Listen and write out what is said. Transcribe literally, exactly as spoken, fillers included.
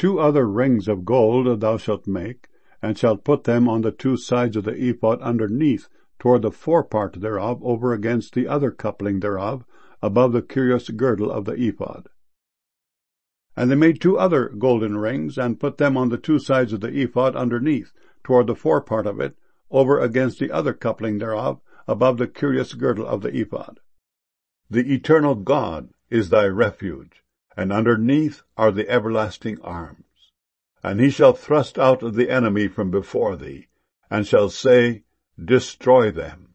Two other rings of gold thou shalt make, and shalt put them on the two sides of the ephod underneath, toward the forepart thereof, over against the other coupling thereof, above the curious girdle of the ephod. And they made two other golden rings, and put them on the two sides of the ephod underneath, toward the forepart of it, over against the other coupling thereof, above the curious girdle of the ephod. The eternal God is thy refuge, and underneath are the everlasting arms. And he shall thrust out the enemy from before thee, and shall say, Destroy them.